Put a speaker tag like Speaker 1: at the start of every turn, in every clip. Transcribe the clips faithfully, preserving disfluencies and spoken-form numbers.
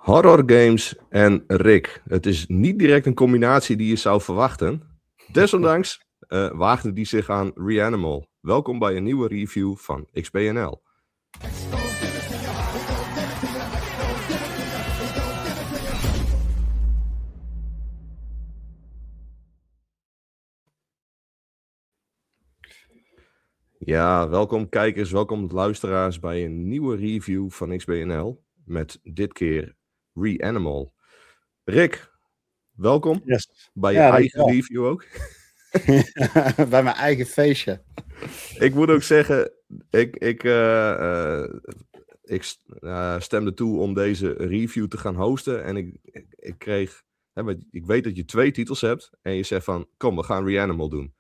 Speaker 1: Horror games en Rick. Het is niet direct een combinatie die je zou verwachten. Desondanks uh, waagde die zich aan Reanimal. Welkom bij een nieuwe review van X B N L. Ja, welkom kijkers, welkom luisteraars bij een nieuwe review van X B N L. Met dit keer Reanimal. Rick, welkom
Speaker 2: Yes.
Speaker 1: bij je
Speaker 2: ja,
Speaker 1: eigen review ook.
Speaker 2: Bij mijn eigen feestje.
Speaker 1: Ik moet ook zeggen, ik, ik, uh, uh, ik uh, stemde toe om deze review te gaan hosten. En ik, ik, ik kreeg, hè, ik weet dat je twee titels hebt. En je zegt van, kom, we gaan Reanimal doen.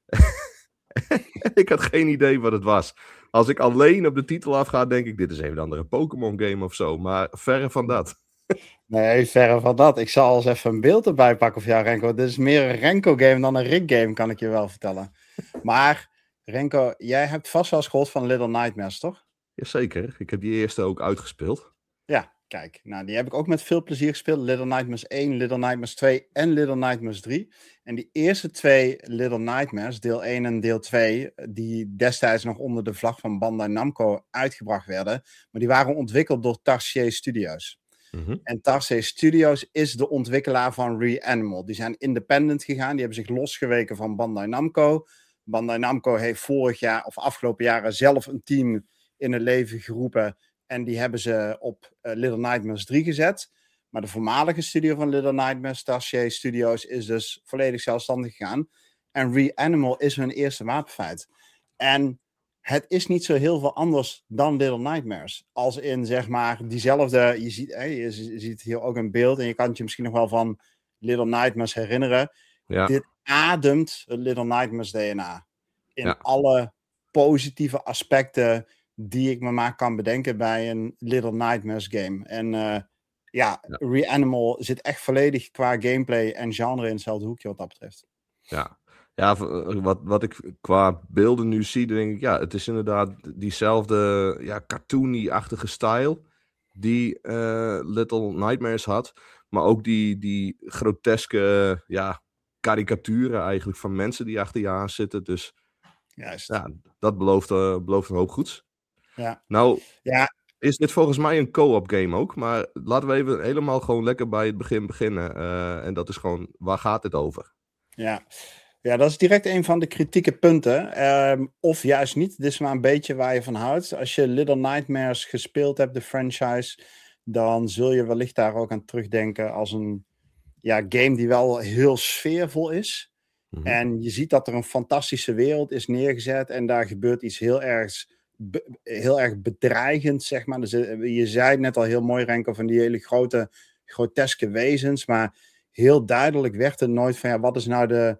Speaker 1: Ik had geen idee wat het was. Als ik alleen op de titel afga, denk ik, dit is een of andere Pokémon game of zo. Maar verre van dat.
Speaker 2: Nee, verre van dat. Ik zal eens even een beeld erbij pakken voor jou, Renko. Dit is meer een Renko-game dan een Rick-game, kan ik je wel vertellen. Maar, Renko, jij hebt vast wel eens gehoord van Little Nightmares, toch?
Speaker 1: Jazeker. Ik heb die eerste ook uitgespeeld.
Speaker 2: Ja, kijk. Nou, die heb ik ook met veel plezier gespeeld. Little Nightmares één, Little Nightmares twee en Little Nightmares drie. En die eerste twee Little Nightmares, deel één en deel twee, die destijds nog onder de vlag van Bandai Namco uitgebracht werden, maar die waren ontwikkeld door Tarsier Studios. Mm-hmm. En Tarsier Studios is de ontwikkelaar van Reanimal. Die zijn independent gegaan, die hebben zich losgeweken van Bandai Namco. Bandai Namco heeft vorig jaar of afgelopen jaren zelf een team in het leven geroepen en die hebben ze op uh, Little Nightmares drie gezet. Maar de voormalige studio van Little Nightmares, Tarsier Studios, is dus volledig zelfstandig gegaan. En Reanimal is hun eerste wapenfeit. En het is niet zo heel veel anders dan Little Nightmares. Als in, zeg maar, diezelfde... Je ziet, hè, je ziet hier ook een beeld en je kan het je misschien nog wel van Little Nightmares herinneren. Ja. Dit ademt het Little Nightmares D N A. In ja. alle positieve aspecten die ik me maar kan bedenken bij een Little Nightmares game. En... Uh, Ja, ja, Reanimal zit echt volledig qua gameplay en genre in hetzelfde hoekje wat dat betreft.
Speaker 1: Ja, ja wat, wat ik qua beelden nu zie, denk ik, ja, het is inderdaad diezelfde ja, cartoony-achtige style die uh, Little Nightmares had. Maar ook die, die groteske ja, karikaturen eigenlijk van mensen die achter je aan zitten. Dus
Speaker 2: Juist.
Speaker 1: Ja, dat belooft, uh, belooft een hoop goeds.
Speaker 2: Ja.
Speaker 1: Nou...
Speaker 2: Ja.
Speaker 1: Is dit volgens mij een co-op game ook, maar laten we even helemaal gewoon lekker bij het begin beginnen. Uh, en dat is gewoon, waar gaat dit over?
Speaker 2: Ja. ja, dat is direct een van de kritieke punten. Um, of juist niet, dit is maar een beetje waar je van houdt. Als je Little Nightmares gespeeld hebt, de franchise, dan zul je wellicht daar ook aan terugdenken als een ja, game die wel heel sfeervol is. Mm-hmm. En je ziet dat er een fantastische wereld is neergezet en daar gebeurt iets heel ergs. Be- heel erg bedreigend, zeg maar. Dus, uh, je zei het net al heel mooi, Renko, van die hele grote, groteske wezens, maar heel duidelijk werd het nooit van, ja, wat is nou de...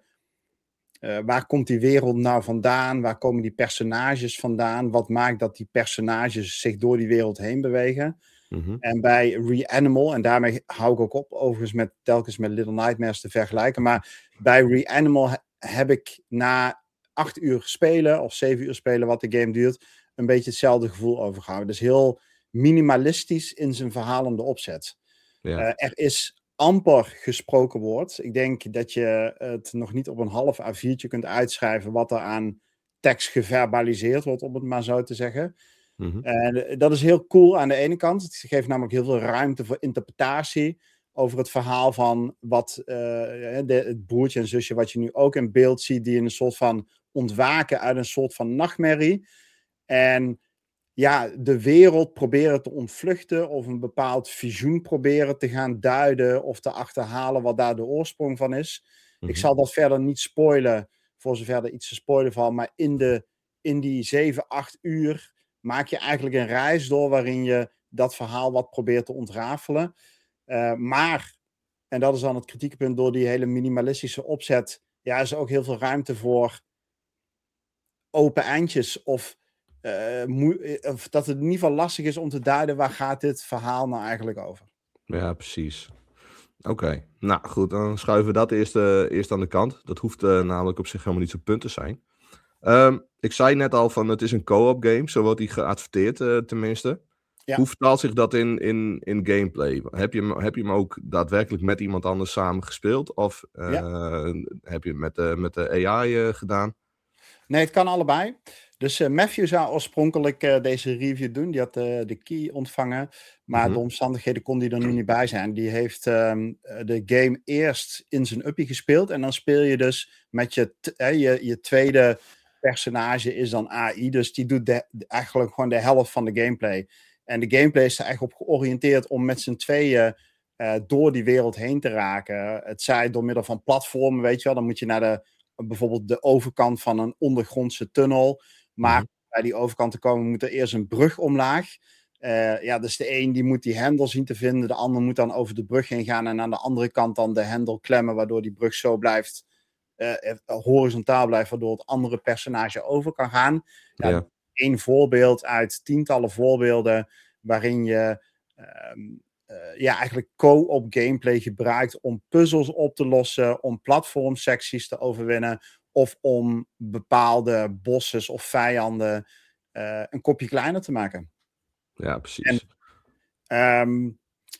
Speaker 2: Uh, waar komt die wereld nou vandaan? Waar komen die personages vandaan? Wat maakt dat die personages zich door die wereld heen bewegen? Mm-hmm. En bij Reanimal, en daarmee hou ik ook op, overigens met, telkens met Little Nightmares te vergelijken, maar bij Reanimal he- heb ik na acht uur spelen, of zeven uur spelen, wat de game duurt, een beetje hetzelfde gevoel overgehouden. Dus heel minimalistisch in zijn verhalende opzet. Ja. Uh, er is amper gesproken woord. Ik denk dat je het nog niet op een half A viertje kunt uitschrijven wat er aan tekst geverbaliseerd wordt, om het maar zo te zeggen. Mm-hmm. Uh, dat is heel cool aan de ene kant. Het geeft namelijk heel veel ruimte voor interpretatie over het verhaal van wat uh, de, het broertje en zusje, wat je nu ook in beeld ziet, die in een soort van ontwaken uit een soort van nachtmerrie. En ja, de wereld proberen te ontvluchten of een bepaald visioen proberen te gaan duiden of te achterhalen wat daar de oorsprong van is. Mm-hmm. Ik zal dat verder niet spoilen, voor zover er iets te spoilen valt, maar in, de, in die zeven, acht uur maak je eigenlijk een reis door waarin je dat verhaal wat probeert te ontrafelen. Uh, maar, en dat is dan het kritieke punt, door die hele minimalistische opzet, ja, is er ook heel veel ruimte voor open eindjes of Uh, moe- of dat het in ieder geval lastig is om te duiden waar gaat dit verhaal nou eigenlijk over.
Speaker 1: Ja, precies. Oké, okay. Nou goed, dan schuiven we dat eerst, uh, eerst aan de kant. Dat hoeft uh, namelijk op zich helemaal niet zo'n punt te zijn. Um, ik zei net al van het is een co-op game, zo wordt die geadverteerd uh, tenminste.
Speaker 2: Ja.
Speaker 1: Hoe vertaalt zich dat in, in, in gameplay? Heb je, hem, heb je hem ook daadwerkelijk met iemand anders samen gespeeld? Of uh,
Speaker 2: Ja.
Speaker 1: heb je het met de, met de A I uh, gedaan?
Speaker 2: Nee, het kan allebei. Dus uh, Matthew zou oorspronkelijk uh, deze review doen. Die had uh, de key ontvangen. Maar
Speaker 1: Mm-hmm.
Speaker 2: de omstandigheden kon die er nu niet bij zijn. Die heeft um, de game eerst in zijn uppie gespeeld. En dan speel je dus met je, t- eh, je, je tweede personage is dan A I. Dus die doet de, eigenlijk gewoon de helft van de gameplay. En de gameplay is er echt op georiënteerd om met z'n tweeën uh, door die wereld heen te raken. Het zij door middel van platformen, weet je wel. Dan moet je naar de, bijvoorbeeld de overkant van een ondergrondse tunnel. Maar mm-hmm. bij die overkant te komen moet er eerst een brug omlaag. Uh, ja, dus de een die moet die hendel zien te vinden. De ander moet dan over de brug heen gaan. En aan de andere kant dan de hendel klemmen. Waardoor die brug zo blijft. Uh, horizontaal blijft. Waardoor het andere personage over kan gaan. Ja,
Speaker 1: ja.
Speaker 2: Eén voorbeeld uit tientallen voorbeelden. Waarin je um, uh, ja, eigenlijk co-op gameplay gebruikt. Om puzzels op te lossen. Om platformsecties te overwinnen. Of om bepaalde bosses of vijanden uh, een kopje kleiner te maken.
Speaker 1: Ja, precies.
Speaker 2: En, um,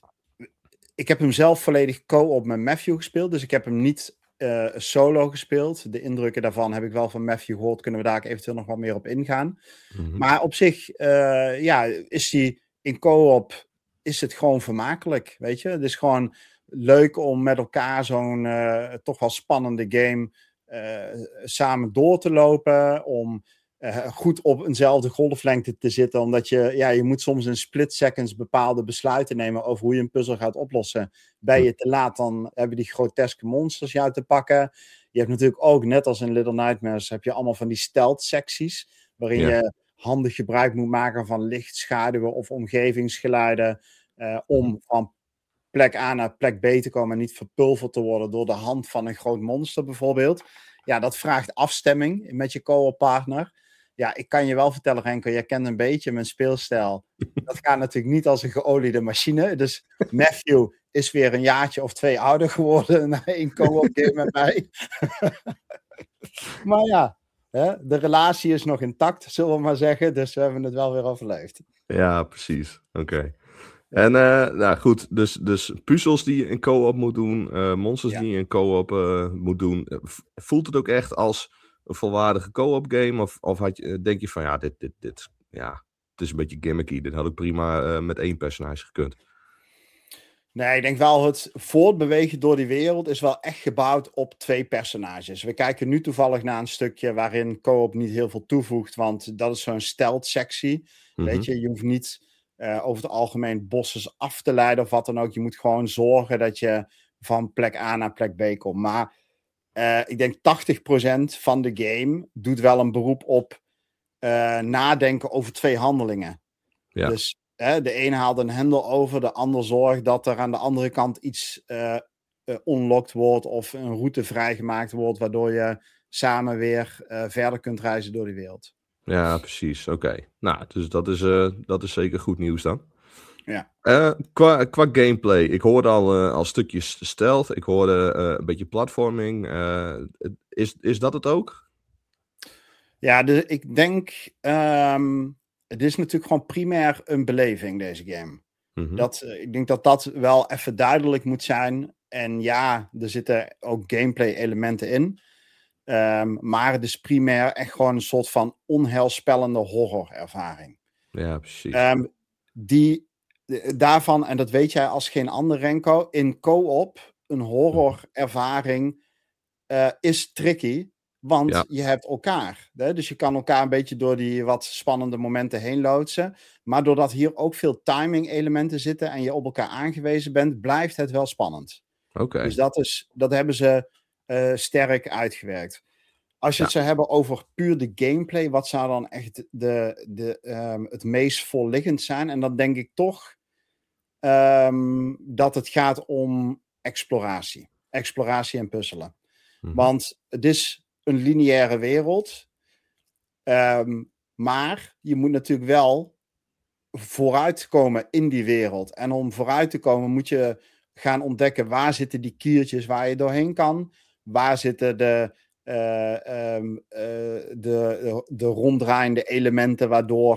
Speaker 2: ik heb hem zelf volledig co-op met Matthew gespeeld. Dus ik heb hem niet uh, solo gespeeld. De indrukken daarvan heb ik wel van Matthew gehoord. Kunnen we daar eventueel nog wat meer op ingaan. Mm-hmm. Maar op zich, uh, ja, is hij in co-op is het gewoon vermakelijk, weet je. Het is gewoon leuk om met elkaar zo'n uh, toch wel spannende game uh, samen door te lopen. Om uh, goed op eenzelfde golflengte te zitten. Omdat je, ja, je moet soms in split seconds bepaalde besluiten nemen over hoe je een puzzel gaat oplossen. Ben je te laat, dan hebben die groteske monsters jou te pakken. Je hebt natuurlijk ook, net als in Little Nightmares, heb je allemaal van die stealth secties. Waarin ja. je handig gebruik moet maken van licht, schaduwen of omgevingsgeluiden. Uh, om van plek A naar plek B te komen en niet verpulverd te worden door de hand van een groot monster bijvoorbeeld. Ja, dat vraagt afstemming met je co-op partner. Ja, ik kan je wel vertellen, Renko, jij kent een beetje mijn speelstijl. Dat gaat natuurlijk niet als een geoliede machine. Dus Matthew is weer een jaartje of twee ouder geworden na een co-op game met mij. Maar ja, hè, de relatie is nog intact, zullen we maar zeggen. Dus we hebben het wel weer overleefd.
Speaker 1: Ja, precies. Oké. Okay. En uh, nou goed, dus, dus puzzels die je in co-op moet doen, uh, monsters ja. die je in co-op uh, moet doen. Voelt het ook echt als een volwaardige co-op game? Of, of had je, denk je van ja, dit, dit, dit, ja, het is een beetje gimmicky. Dit had ik prima uh, met één personage gekund.
Speaker 2: Nee, ik denk wel het voortbewegen door die wereld is wel echt gebouwd op twee personages. We kijken nu toevallig naar een stukje waarin co-op niet heel veel toevoegt, want dat is zo'n stealth sectie. Mm-hmm. Weet je, je hoeft niet uh, over het algemeen bosses af te leiden of wat dan ook. Je moet gewoon zorgen dat je van plek A naar plek B komt. Maar uh, ik denk tachtig procent van de game doet wel een beroep op uh, nadenken over twee handelingen. Ja. Dus Hè, de een haalt een hendel over, de ander zorgt dat er aan de andere kant iets uh, uh, unlocked wordt of een route vrijgemaakt wordt, waardoor je samen weer uh, verder kunt reizen door de wereld.
Speaker 1: Ja, precies. Oké. Okay. Nou, dus dat is, uh, dat is zeker goed nieuws dan.
Speaker 2: Ja.
Speaker 1: Uh, qua, qua gameplay, ik hoorde al, uh, al stukjes stealth, ik hoorde uh, een beetje platforming. Uh, is, is dat het ook?
Speaker 2: Ja, de, ik denk... Um... Het is natuurlijk gewoon primair een beleving, deze game. Mm-hmm. Dat, uh, ik denk dat dat wel even duidelijk moet zijn. En ja, er zitten ook gameplay elementen in. Um, maar het is primair echt gewoon een soort van onheilspellende horrorervaring.
Speaker 1: Ja, precies.
Speaker 2: Um, die, daarvan, en dat weet jij als geen ander, Renko, in co-op een horrorervaring uh, is tricky. Want ja. je hebt elkaar. Hè? Dus je kan elkaar een beetje door die wat spannende momenten heen loodsen. Maar doordat hier ook veel timing elementen zitten en je op elkaar aangewezen bent, blijft het wel spannend.
Speaker 1: Okay.
Speaker 2: Dus dat, is, dat hebben ze uh, sterk uitgewerkt. Als je ja. het zou hebben over puur de gameplay, wat zou dan echt de, de, um, het meest voorliggend zijn? En dan denk ik toch um, dat het gaat om exploratie. Exploratie en puzzelen. Mm-hmm. Want het is een lineaire wereld. Um, maar je moet natuurlijk wel vooruitkomen in die wereld. En om vooruit te komen moet je gaan ontdekken waar zitten die kiertjes waar je doorheen kan. Waar zitten de, uh, um, uh, de, de, de ronddraaiende elementen waardoor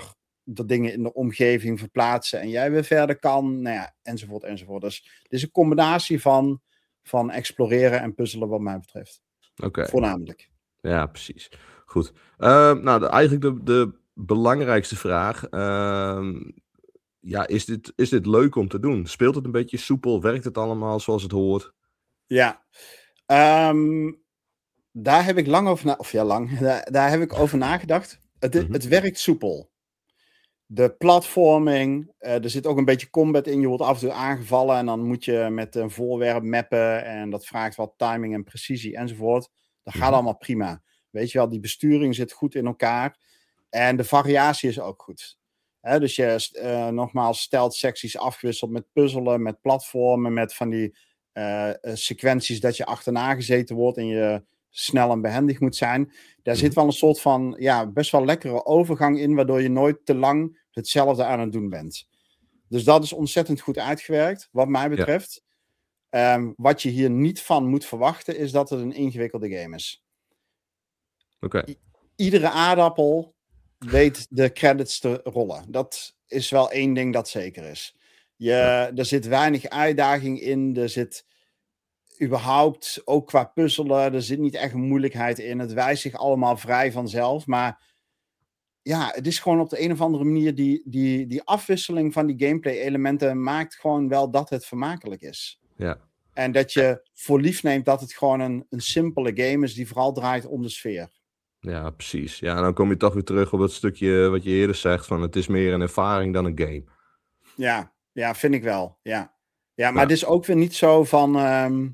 Speaker 2: de dingen in de omgeving verplaatsen en jij weer verder kan, nou ja, enzovoort, enzovoort. Dus het is een combinatie van, van exploreren en puzzelen wat mij betreft.
Speaker 1: Oké. Okay.
Speaker 2: Voornamelijk.
Speaker 1: Ja, precies. Goed. Uh, nou, de, eigenlijk de, de belangrijkste vraag. Uh, ja, is dit, is dit leuk om te doen? Speelt het een beetje soepel? Werkt het allemaal zoals het hoort?
Speaker 2: Ja. Um, daar heb ik lang over na... Of ja, lang. Daar, daar heb ik over nagedacht. Het, mm-hmm. het werkt soepel. De platforming. Uh, er zit ook een beetje combat in. Je wordt af en toe aangevallen. En dan moet je met een voorwerp mappen. En dat vraagt wat timing en precisie enzovoort. Dat mm-hmm. gaat allemaal prima. Weet je wel, die besturing zit goed in elkaar. En de variatie is ook goed. He, dus je, uh, nogmaals, stelt secties afgewisseld met puzzelen, met platformen, met van die uh, uh, sequenties dat je achterna gezeten wordt en je snel en behendig moet zijn. Daar mm. zit wel een soort van, ja, best wel lekkere overgang in, waardoor je nooit te lang hetzelfde aan het doen bent. Dus dat is ontzettend goed uitgewerkt, wat mij betreft. Ja. Um, wat je hier niet van moet verwachten, is dat het een ingewikkelde game is.
Speaker 1: Oké. Okay.
Speaker 2: I- iedere aardappel weet de credits te rollen. Dat is wel één ding dat zeker is. Je, ja. Er zit weinig uitdaging in. Er zit überhaupt, ook qua puzzelen, er zit niet echt een moeilijkheid in. Het wijst zich allemaal vrij vanzelf. Maar ja, het is gewoon op de een of andere manier die, die, die afwisseling van die gameplay elementen maakt gewoon wel dat het vermakelijk is.
Speaker 1: Ja.
Speaker 2: En dat je voor lief neemt dat het gewoon een, een simpele game is die vooral draait om de sfeer.
Speaker 1: Ja, precies. Ja, en dan kom je toch weer terug op dat stukje wat je eerder zegt, van het is meer een ervaring dan een game.
Speaker 2: Ja, ja, vind ik wel. Ja, ja maar ja. Het is ook weer niet zo van... Um,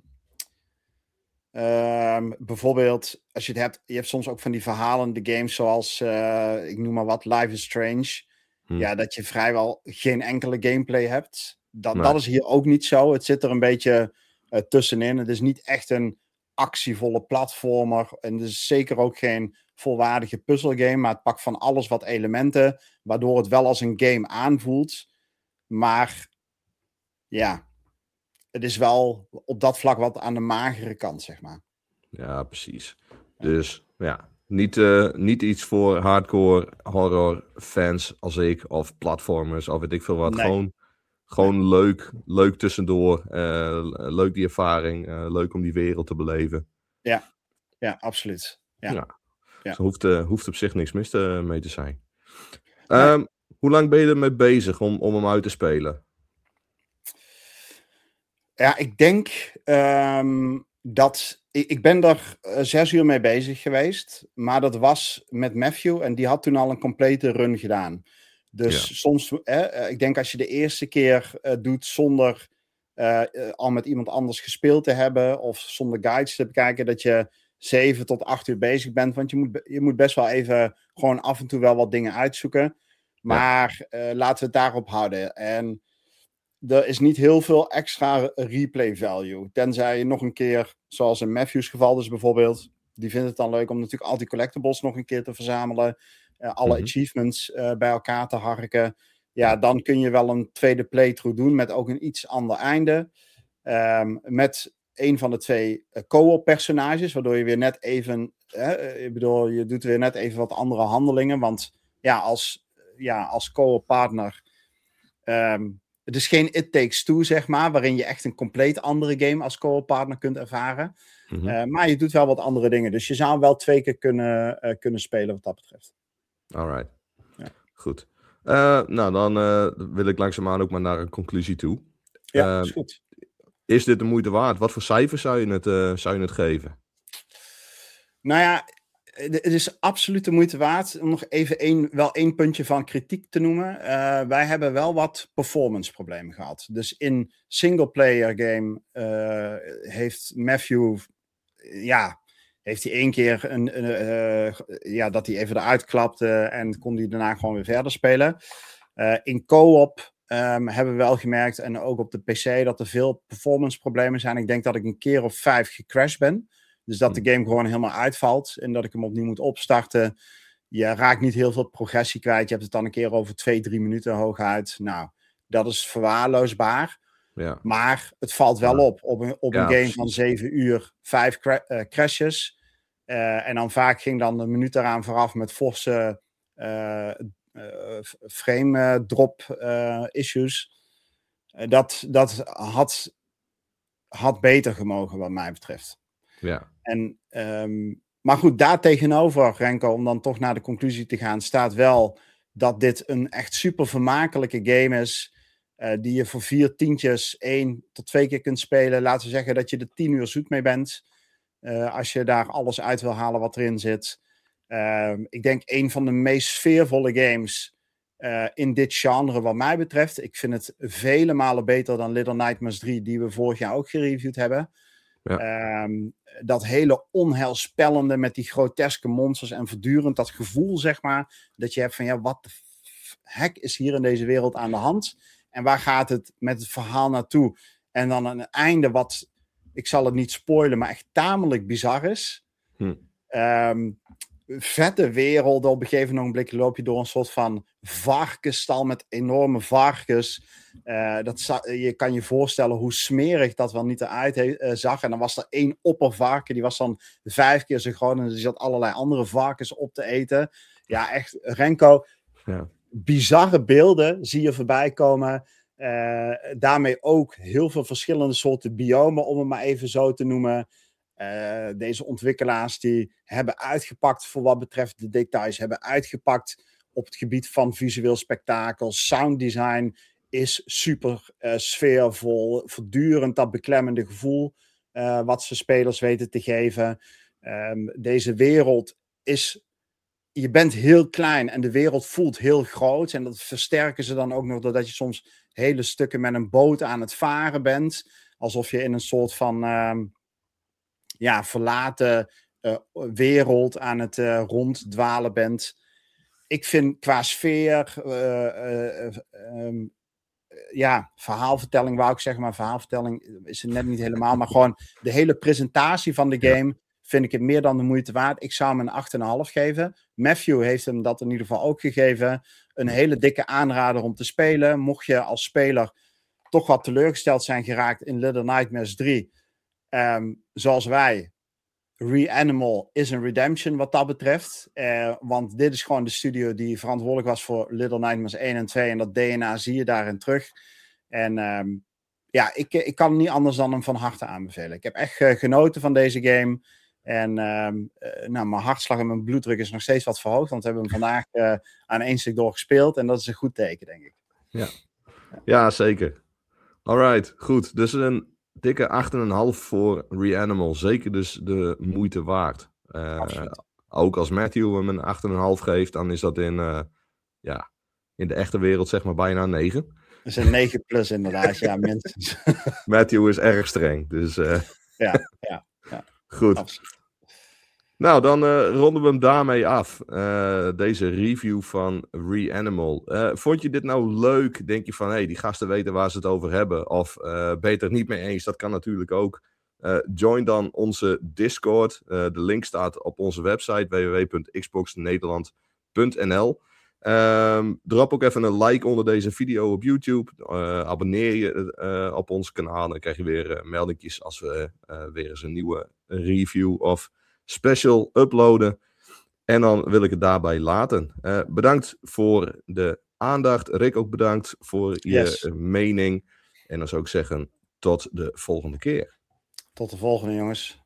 Speaker 2: um, bijvoorbeeld, als je het hebt... Je hebt soms ook van die verhalende games zoals, uh, ik noem maar wat, Life is Strange. Hm. Ja, dat je vrijwel geen enkele gameplay hebt. Dat, nee. dat is hier ook niet zo. Het zit er een beetje uh, tussenin. Het is niet echt een actievolle platformer. En het is zeker ook geen volwaardige puzzelgame, maar het pakt van alles wat elementen, waardoor het wel als een game aanvoelt. Maar ja, het is wel op dat vlak wat aan de magere kant, zeg maar.
Speaker 1: Ja, precies. Dus ja, niet, uh, niet iets voor hardcore horror fans als ik, of platformers, of weet ik veel wat. Nee. Gewoon, gewoon nee. leuk, leuk tussendoor. Uh, leuk die ervaring, uh, leuk om die wereld te beleven.
Speaker 2: Ja, ja, absoluut. Ja.
Speaker 1: ja. Ja. Dus er hoeft, uh, hoeft op zich niks mis te, mee te zijn. Nee. Um, hoe lang ben je ermee bezig om, om hem uit te spelen?
Speaker 2: Ja, ik denk um, dat... Ik, ik ben er uh, zes uur mee bezig geweest. Maar dat was met Matthew. En die had toen al een complete run gedaan. Dus ja. soms... Eh, ik denk als je de eerste keer uh, doet zonder uh, uh, al met iemand anders gespeeld te hebben. Of zonder guides te bekijken. Dat je zeven tot acht uur bezig bent. Want je moet, je moet best wel even gewoon af en toe wel wat dingen uitzoeken. Maar ja. uh, laten we het daarop houden. En er is niet heel veel extra replay value. Tenzij je nog een keer, zoals in Matthew's geval dus bijvoorbeeld. Die vindt het dan leuk om natuurlijk al die collectibles nog een keer te verzamelen. Uh, alle mm-hmm. achievements uh, bij elkaar te harken. Ja, dan kun je wel een tweede playthrough doen met ook een iets ander einde. Um, met een van de twee uh, co-op personages, waardoor je weer net even, uh, ik bedoel, je doet weer net even wat andere handelingen, want ja, als, ja, als co-op partner, um, het is geen It Takes Two, zeg maar, waarin je echt een compleet andere game als co-op partner kunt ervaren, mm-hmm. uh, maar je doet wel wat andere dingen, dus je zou hem wel twee keer kunnen, uh, kunnen spelen wat dat betreft.
Speaker 1: Alright, ja. Goed. Uh, nou, dan uh, wil ik langzaamaan ook maar naar een conclusie toe.
Speaker 2: Ja, uh, is goed.
Speaker 1: Is dit de moeite waard? Wat voor cijfers zou je het, uh, zou je het geven?
Speaker 2: Nou ja, het is absoluut de moeite waard. Om nog even één, wel één puntje van kritiek te noemen. Uh, wij hebben wel wat performance problemen gehad. Dus in singleplayer game uh, heeft Matthew... Ja, heeft hij één keer een, een, uh, ja, dat hij even eruit klapte en kon hij daarna gewoon weer verder spelen. Uh, in co-op... Um, hebben we wel gemerkt, en ook op de P C, dat er veel performance problemen zijn. Ik denk dat ik een keer of vijf gecrashed ben. Dus dat de game gewoon helemaal uitvalt en dat ik hem opnieuw moet opstarten. Je raakt niet heel veel progressie kwijt. Je hebt het dan een keer over twee, drie minuten hooguit. Nou, dat is verwaarloosbaar. Ja. Maar het valt wel op. Op een, op een ja, game precies. van zeven uur, vijf cra- uh, crashes. Uh, en dan vaak ging dan een minuut eraan vooraf met forse... Uh, uh, frame uh, drop uh, issues. Uh, dat dat had, had beter gemogen wat mij betreft.
Speaker 1: Ja.
Speaker 2: En, um, maar goed, daar tegenover, Renko, om dan toch naar de conclusie te gaan, staat wel dat dit een echt super vermakelijke game is. Uh, die je voor vier tientjes één tot twee keer kunt spelen. Laten we zeggen dat je er tien uur zoet mee bent. Uh, als je daar alles uit wil halen wat erin zit. Uh, ik denk een van de meest sfeervolle games uh, in dit genre wat mij betreft. Ik vind het vele malen beter dan Little Nightmares drie, die we vorig jaar ook gereviewd hebben. Ja. Um, dat hele onheilspellende met die groteske monsters en voortdurend dat gevoel, zeg maar, dat je hebt van, ja, wat de hek is hier in deze wereld aan de hand? En waar gaat het met het verhaal naartoe? En dan een einde wat, ik zal het niet spoilen, maar echt tamelijk bizar is. Hm. Um, vette werelden. Op een gegeven ogenblik loop je door een soort van varkensstal met enorme varkens. Uh, dat za- je kan je voorstellen hoe smerig dat wel niet eruit he- uh, zag. En dan was er één oppervarken, die was dan vijf keer zo groot. En die zat allerlei andere varkens op te eten. Ja, echt, Renko. Ja. Bizarre beelden zie je voorbij komen. Uh, daarmee ook heel veel verschillende soorten biomen, om het maar even zo te noemen. Uh, deze ontwikkelaars die hebben uitgepakt voor wat betreft de details, hebben uitgepakt op het gebied van visueel spektakel. Sounddesign is super uh, sfeervol, voortdurend dat beklemmende gevoel uh, wat ze spelers weten te geven. Um, deze wereld is, je bent heel klein en de wereld voelt heel groot. En dat versterken ze dan ook nog doordat je soms hele stukken met een boot aan het varen bent. Alsof je in een soort van um, ja, verlaten uh, wereld aan het uh, ronddwalen bent. Ik vind qua sfeer, uh, uh, um, ja, verhaalvertelling wou ik zeggen, maar verhaalvertelling is het net niet helemaal. Maar gewoon de hele presentatie van de game, ja, vind ik het meer dan de moeite waard. Ik zou hem een acht komma vijf geven. Matthew heeft hem dat in ieder geval ook gegeven. Een hele dikke aanrader om te spelen. Mocht je als speler toch wat teleurgesteld zijn geraakt in Little Nightmares drie. Um, zoals wij. Reanimal is een redemption wat dat betreft. Uh, want dit is gewoon de studio die verantwoordelijk was voor Little Nightmares één en twee. En dat D N A zie je daarin terug. En um, ja, ik, ik kan niet anders dan hem van harte aanbevelen. Ik heb echt uh, genoten van deze game. En um, uh, nou, mijn hartslag en mijn bloeddruk is nog steeds wat verhoogd. Want we hebben hem vandaag uh, aan één stuk doorgespeeld. En dat is een goed teken, denk ik.
Speaker 1: Ja, ja zeker. Alright, goed. Dus een dikke acht komma vijf voor Reanimal. Zeker dus de moeite waard. Uh, ook als Matthew hem een acht komma vijf geeft, dan is dat in, uh, ja, in de echte wereld zeg maar bijna negen.
Speaker 2: Dat is een negen plus inderdaad, ja, minstens.
Speaker 1: Matthew is erg streng, dus... Uh...
Speaker 2: ja, ja, ja.
Speaker 1: Goed. Absoluut. Nou, dan uh, ronden we hem daarmee af. Uh, deze review van Reanimal. Uh, vond je dit nou leuk? Denk je van, hé, hey, die gasten weten waar ze het over hebben? Of uh, ben je het er niet mee eens? Dat kan natuurlijk ook. Uh, join dan onze Discord. Uh, de link staat op onze website w w w punt xbox nederland punt n l. Um, drop ook even een like onder deze video op YouTube. Uh, abonneer je uh, op ons kanaal. Dan krijg je weer uh, meldingjes als we uh, weer eens een nieuwe review of special uploaden. En dan wil ik het daarbij laten. Uh, bedankt voor de aandacht. Rick, ook bedankt voor je yes. mening. En dan zou ik zeggen, tot de volgende keer.
Speaker 2: Tot de volgende, jongens.